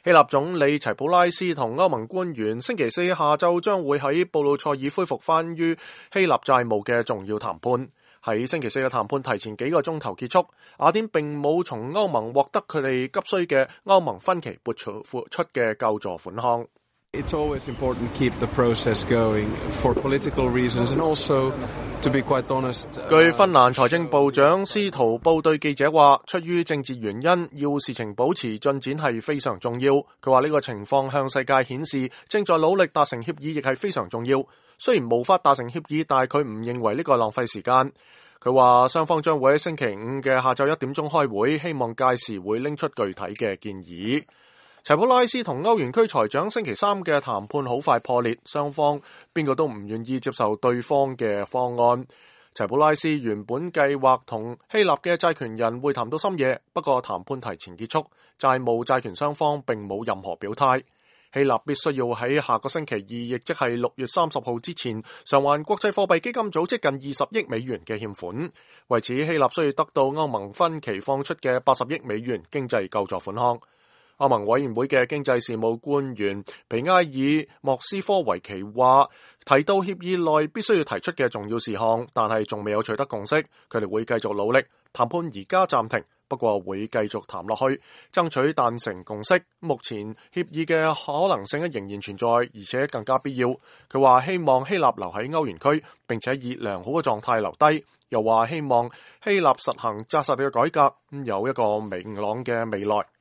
希臘總理齊普拉斯同歐盟官員星期四下晝將會喺布魯塞爾恢復關於希臘債務嘅重要談判。喺星期四嘅談判提前幾個鐘頭結束，雅典並冇從歐盟獲得佢哋急需嘅歐盟分期撥出嘅救助款項。 It's always important to keep the process going for political reasons and also to be quite honest. 據芬蘭財政部長司徒布對記者話，出於政治原因，要事情保持進展係非常重要。佢話呢個情況向世界顯示正在努力達成協議亦係非常重要。雖然無法達成協議，但係佢唔認為呢個係浪費時間。佢話雙方將會喺星期五嘅下晝1點鐘開會，希望屆時會拎出具體嘅建議。齊普拉斯同歐元區財長星期三嘅談判好快破裂，雙方邊個都唔願意接受對方嘅方案。齊普拉斯原本計劃同希臘嘅債權人會談到深夜，不過談判提前結束，債務債權雙方並冇任何表態。希臘必須要喺下個星期二，亦即係6月30號之前償還國際貨幣基金組織近20億美元嘅欠款。為此，希臘需要得到歐盟分期放出嘅80億美元經濟救助款項。歐盟委員會嘅經濟事務官員皮埃爾莫斯科維奇話，提到協議內必須要提出嘅重要事項，但係仲未有取得共識。佢哋會繼續努力，談判而家暫停，不過會繼續談落去，爭取達成共識。目前協議嘅可能性仍然存在，而且更加必要。佢話希望希臘留喺歐元區，並且以良好嘅狀態留低。又話希望希臘實行紮實嘅改革，有一個明朗嘅未來。